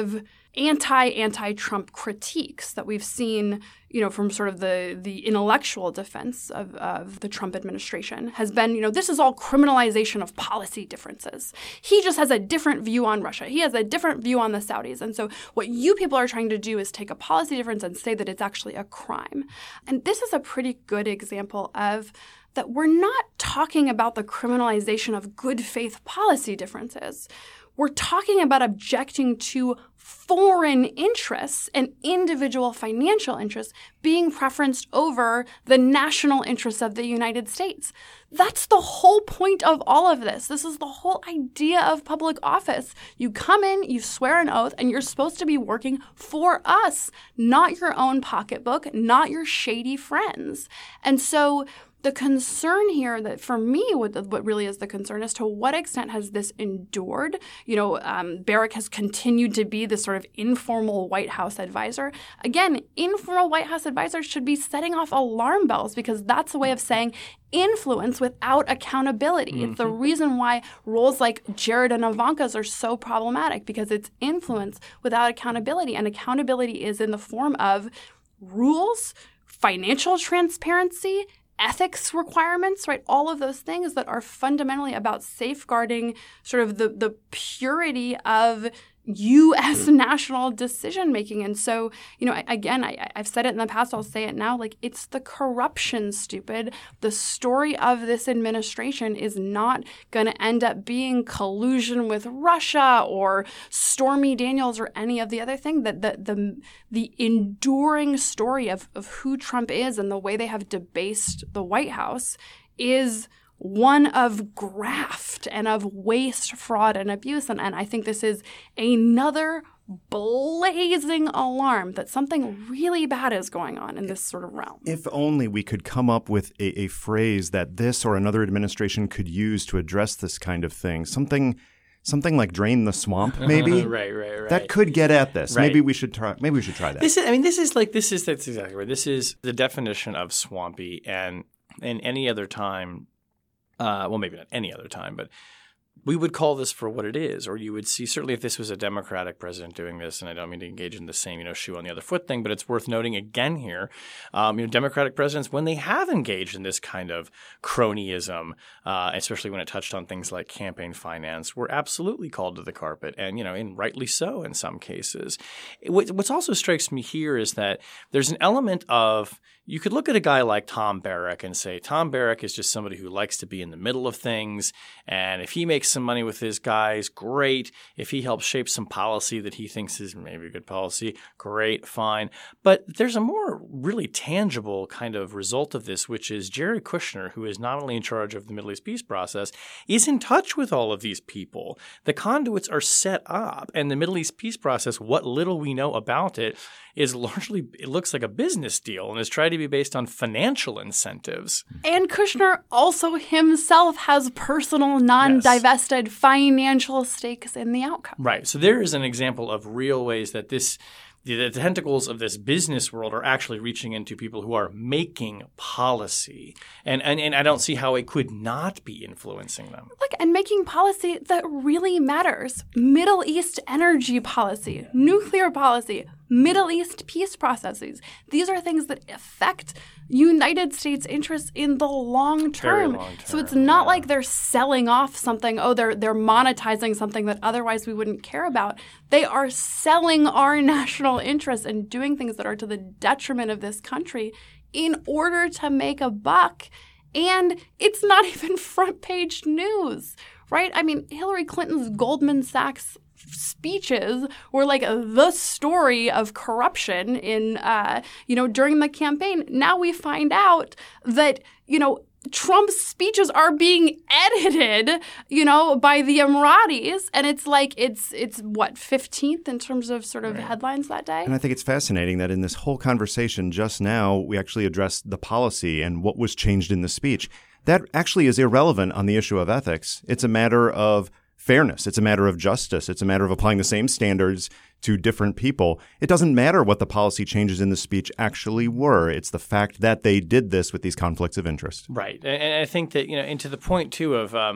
anti-anti-Trump critiques that we've seen, you know, from sort of the the intellectual defense of, of the Trump administration has been, you know, this is all criminalization of policy differences. He just has a different view on Russia. He has a different view on the Saudis. And so what you people are trying to do is take a policy difference and say that it's actually a crime. And this is a pretty good example of that we're not talking about the criminalization of good faith policy differences. We're talking about objecting to foreign interests and individual financial interests being preferenced over the national interests of the United States. That's the whole point of all of this. This is the whole idea of public office. You come in, you swear an oath, and you're supposed to be working for us, not your own pocketbook, not your shady friends. And so the concern here that for me, what, what really is the concern is to what extent has this endured? You know, um, Barrack has continued to be this sort of informal White House advisor. Again, informal White House advisors should be setting off alarm bells because that's a way of saying influence without accountability. Mm-hmm. It's the reason why roles like Jared and Ivanka's are so problematic because it's influence without accountability. And accountability is in the form of rules, financial transparency, ethics requirements, right? All of those things that are fundamentally about safeguarding sort of the, the purity of U S national decision making. And so, you know, again, I, I've said it in the past, I'll say it now, like it's the corruption, stupid. The story of this administration is not going to end up being collusion with Russia or Stormy Daniels or any of the other thing. That the, the, the enduring story of, of who Trump is and the way they have debased the White House is one of graft and of waste, fraud, and abuse. And, and I think this is another blazing alarm that something really bad is going on in this sort of realm. If only we could come up with a, a phrase that this or another administration could use to address this kind of thing. Something something like drain the swamp, maybe? right, right, right. That could get at this. Right. Maybe we should try maybe we should try that. This is I mean, this is like this is that's exactly right. This is the definition of swampy, and in any other time Uh, well, maybe not any other time, but we would call this for what it is. Or you would see, certainly if this was a Democratic president doing this, and I don't mean to engage in the same, you know, shoe on the other foot thing, but it's worth noting again here, um, you know, Democratic presidents, when they have engaged in this kind of cronyism, uh, especially when it touched on things like campaign finance, were absolutely called to the carpet, and, you know, and rightly so in some cases. What what's also strikes me here is that there's an element of you could look at a guy like Tom Barrack and say Tom Barrack is just somebody who likes to be in the middle of things, and if he makes some money with his guys, great. If he helps shape some policy that he thinks is maybe a good policy, great, fine. But there's a more really tangible kind of result of this, which is Jared Kushner, who is not only in charge of the Middle East peace process, is in touch with all of these people. The conduits are set up, and the Middle East peace process, what little we know about it, is largely, it looks like a business deal and is trying to be based on financial incentives. And Kushner also himself has personal, non-divested yes. financial stakes in the outcome. Right. So there is an example of real ways that this the tentacles of this business world are actually reaching into people who are making policy. And, and and I don't see how it could not be influencing them. Look, and making policy that really matters. Middle East energy policy, nuclear policy, Middle East peace processes. These are things that affect United States interests in the long term. Very long term, so it's not yeah. like they're selling off something, oh, they're they're monetizing something that otherwise we wouldn't care about. They are selling our national interests and doing things that are to the detriment of this country in order to make a buck. And it's not even front page news, right? I mean, Hillary Clinton's Goldman Sachs speeches were like the story of corruption in, uh, you know, during the campaign. Now we find out that, you know, Trump's speeches are being edited, you know, by the Emiratis. And it's like it's, it's what, fifteenth in terms of sort of right. headlines that day? And I think it's fascinating that in this whole conversation just now, we actually addressed the policy and what was changed in the speech. That actually is irrelevant on the issue of ethics. It's a matter of fairness. It's a matter of justice. It's a matter of applying the same standards to different people. It doesn't matter what the policy changes in the speech actually were. It's the fact that they did this with these conflicts of interest. Right. And I think that, you know, and to the point, too, of um,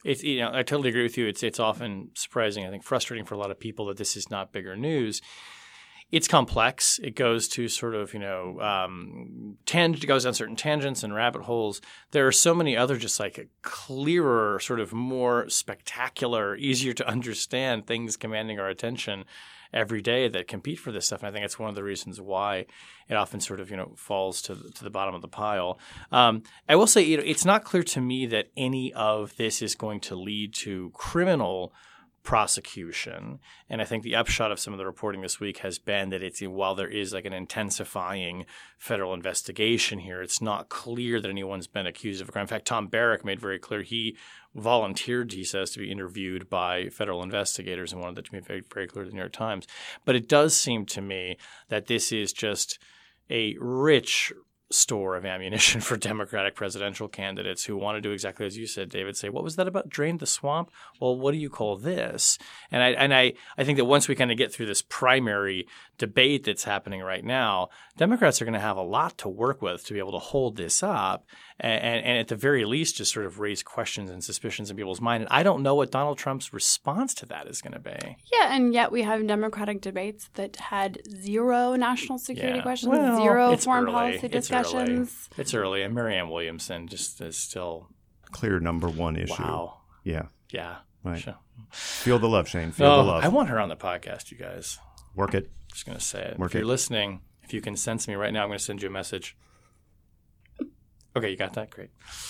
It's, you know, I totally agree with you. It's it's often surprising, I think frustrating for a lot of people that this is not bigger news. It's complex. It goes to sort of, you know, um, tang- it goes down certain tangents and rabbit holes. There are so many other just like clearer, sort of more spectacular, easier to understand things commanding our attention every day that compete for this stuff. And I think it's one of the reasons why it often sort of, you know, falls to the, to the bottom of the pile. Um, I will say, you know, it's not clear to me that any of this is going to lead to criminal prosecution. And I think the upshot of some of the reporting this week has been that it's while there is like an intensifying federal investigation here, it's not clear that anyone's been accused of a crime. In fact, Tom Barrack made very clear he volunteered, he says, to be interviewed by federal investigators and wanted that to be very, very clear to the New York Times. But it does seem to me that this is just a rich store of ammunition for Democratic presidential candidates who want to do exactly as you said, David, say, what was that about? Drain the swamp? Well, what do you call this? And I and I, I think that once we kind of get through this primary debate that's happening right now, Democrats are going to have a lot to work with to be able to hold this up and, and, and at the very least just sort of raise questions and suspicions in people's mind. And I don't know what Donald Trump's response to that is going to be. Yeah, and yet we have Democratic debates that had zero national security Yeah. questions, Well, zero it's foreign early. policy It's discussions. Early. It's early. And Marianne Williamson just is still Clear number one issue. wow. Yeah. Yeah. Right. Sure. Feel the love, Shane. Feel Oh, the love. I want her on the podcast, you guys. Work it. Just going to say it. Work if you're it. listening, if you can sense me right now, I'm going to send you a message. Okay, you got that? Great.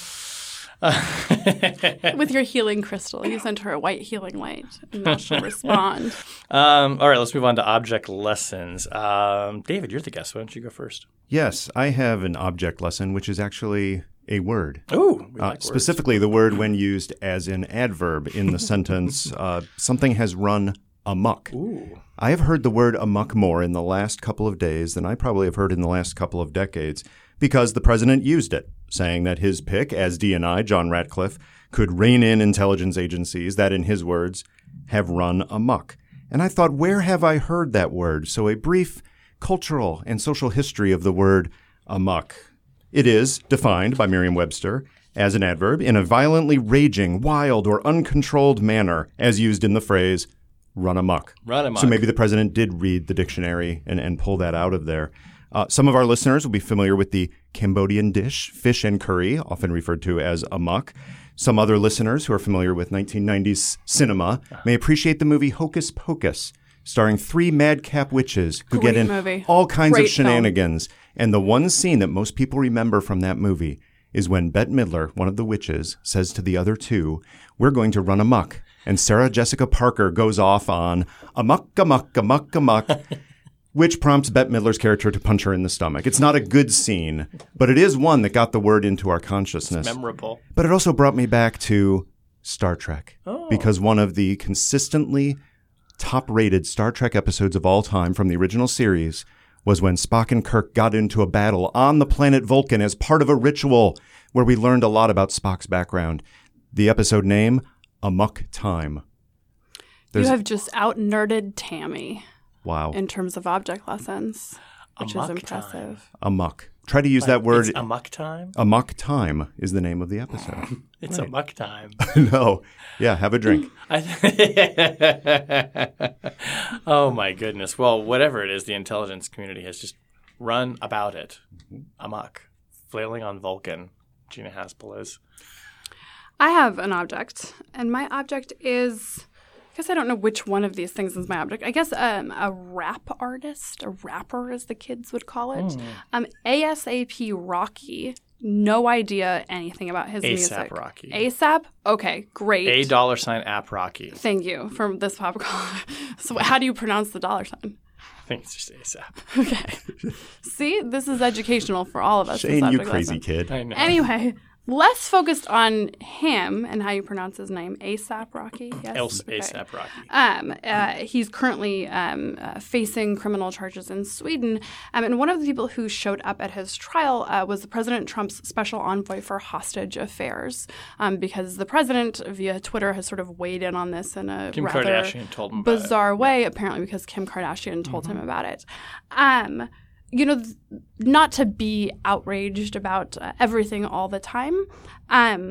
With your healing crystal, you sent her a white healing light, and now she'll respond. Um, all right, let's move on to object lessons. Um, David, you're the guest. Why don't you go first? Yes, I have an object lesson, which is actually a word. Ooh, we Uh, like words. specifically, the word when used as an adverb in the sentence, uh, something has run amok. Ooh. I have heard the word amok more in the last couple of days than I probably have heard in the last couple of decades because the president used it, saying that his pick as D N I, John Ratcliffe, could rein in intelligence agencies that, in his words, have run amok. And I thought, where have I heard that word? So a brief cultural and social history of the word amok. It is defined by Merriam-Webster as an adverb in a violently raging, wild, or uncontrolled manner, as used in the phrase run amok. Run amok. So maybe the president did read the dictionary and, and pull that out of there. Uh, some of our listeners will be familiar with the Cambodian dish, fish and curry, often referred to as amok. Some other listeners who are familiar with nineteen nineties cinema may appreciate the movie Hocus Pocus, starring three madcap witches who Great get in movie. all kinds Great of shenanigans. And the one scene that most people remember from that movie is when Bette Midler, one of the witches, says to the other two, "We're going to run amok." And Sarah Jessica Parker goes off on amok, amok, amok, amok, which prompts Bette Midler's character to punch her in the stomach. It's not a good scene, but it is one that got the word into our consciousness. Memorable. But it also brought me back to Star Trek, Oh. because one of the consistently top-rated Star Trek episodes of all time from the original series was when Spock and Kirk got into a battle on the planet Vulcan as part of a ritual where we learned a lot about Spock's background. The episode name, Amok Time. There's, You have just out-nerded Tammy wow, in terms of object lessons, which Amok is impressive. time. amok. Try to use Like, that word. It's amok time? Amok Time is the name of the episode. It's Right. amok time. No. Yeah, have a drink. I oh, my goodness. Well, whatever it is, the intelligence community has just run about it. Amok. Flailing on Vulcan. Gina Haspel is. I have an object, and my object is, I guess I don't know which one of these things is my object. I guess um, a rap artist, a rapper as the kids would call it. Mm. Um, ASAP Rocky. No idea anything about his ASAP music. Rocky. ASAP? Okay, great. A dollar sign app Rocky. Thank you for this pop culture. So how do you pronounce the dollar sign? I think it's just ASAP. Okay. See, this is educational for all of us. this Shane, you object crazy lesson. kid. I know. Anyway, less focused on him and how you pronounce his name, ASAP Rocky. Yes. Else Okay. ASAP Rocky. Um, uh, he's currently um, uh, facing criminal charges in Sweden. Um, and one of the people who showed up at his trial uh, was President Trump's special envoy for hostage affairs, um, because the president, via Twitter, has sort of weighed in on this in a Kim rather Kardashian told him about bizarre way, apparently because Kim Kardashian told him about it. Um, you know, th- not to be outraged about uh, everything all the time, um,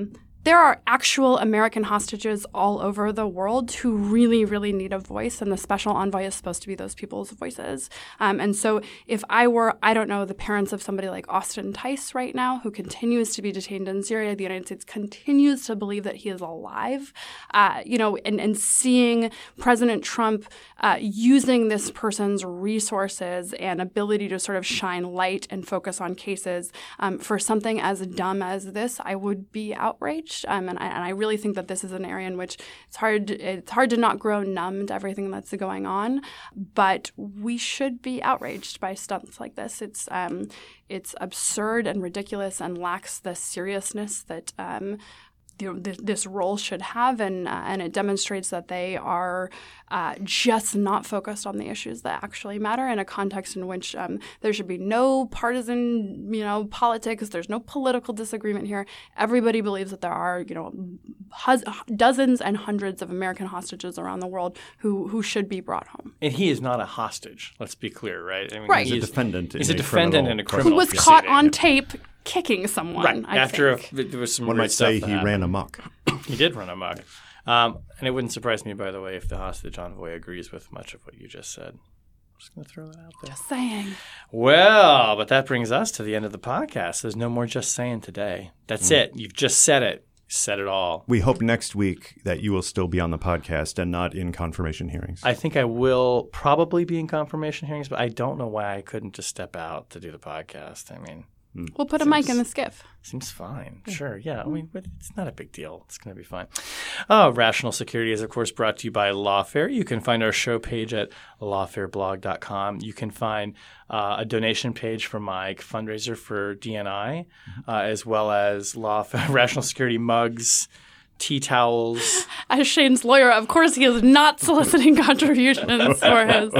there are actual American hostages all over the world who really, really need a voice, and the special envoy is supposed to be those people's voices. Um, and so if I were, I don't know, the parents of somebody like Austin Tice right now, who continues to be detained in Syria, the United States continues to believe that he is alive, uh, you know, and, and seeing President Trump uh, using this person's resources and ability to sort of shine light and focus on cases um, for something as dumb as this, I would be outraged. Um, and, I, and I really think that this is an area in which it's hard it's hard to not grow numb to everything that's going on. But we should be outraged by stunts like this. It's um, it's absurd and ridiculous and lacks the seriousness that um, you know, th- this role should have, and uh, and it demonstrates that they are uh, just not focused on the issues that actually matter in a context in which um, there should be no partisan, you know, politics. There's no political disagreement here. Everybody believes that there are, you know, hus- dozens and hundreds of American hostages around the world who who should be brought home. And he is not a hostage. Let's be clear, right? I mean, Right. He's a he's defendant. He's in a defendant in a criminal Who was proceeding. caught on tape kicking someone. Right. I After think. a, there was some One weird might say stuff that he happened. ran amok. He did run amok. Um, and it wouldn't surprise me, by the way, if the hostage envoy agrees with much of what you just said. I'm just going to throw that out there. Just saying. Well, but that brings us to the end of the podcast. There's no more just saying today. That's Mm. it. You've just said it. You said it all. We hope next week that you will still be on the podcast and not in confirmation hearings. I think I will probably be in confirmation hearings, but I don't know why I couldn't just step out to do the podcast. I mean, We'll put a mic in the skiff. seems fine. Sure. Yeah. I mean, but it's not a big deal. It's going to be fine. Uh, Rational Security is, of course, brought to you by Lawfare. You can find our show page at lawfare blog dot com. You can find uh, a donation page for my fundraiser for D N I, uh, as well as Lawfare, Rational Security mugs, tea towels. As Shane's lawyer, of course, he is not soliciting contributions for his.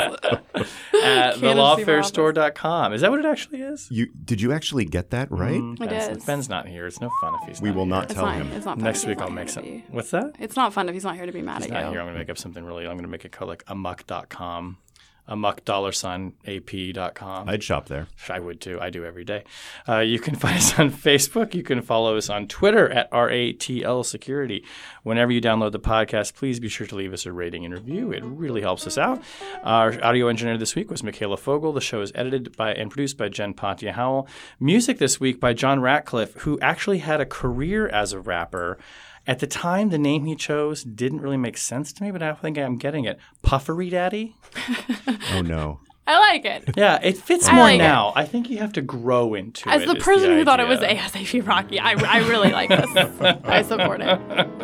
At the Can't lawfare store dot com. Is that what it actually is? You did you actually get that right? Mm, It Ben's, is. Ben's not here. It's no fun if he's We not will here. not It's tell not, him. it's not fun Next if week he's I'll not make here some. to be- What's that? It's not fun if he's not here to be mad He's at not you. here. I'm going to make up something really. I'm going to make it called like amok dot com, amok dollar sign ap dot com. I'd shop there. I would too. I do every day. Uh, you can find us on Facebook. You can follow us on Twitter at R A T L Security. Whenever you download the podcast, please be sure to leave us a rating and review. It really helps us out. Our audio engineer this week was Michaela Fogel. The show is edited by and produced by Jen Pontia Howell. Music this week by John Ratcliffe, who actually had a career as a rapper. At the time, the name he chose didn't really make sense to me, but I think I'm getting it. Puffery Daddy? Oh no. I like it. Yeah, it fits I more like it. now. I think you have to grow into As it. the is person who thought it was idea. ASAP Rocky, I, I really like this. I support it.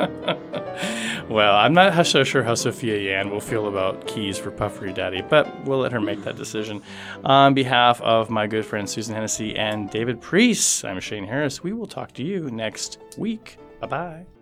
Well, I'm not so sure how Sophia Yan will feel about keys for Puffery Daddy, but we'll let her make that decision. On behalf of my good friend Susan Hennessy and David Priest, I'm Shane Harris. We will talk to you next week. Bye-bye.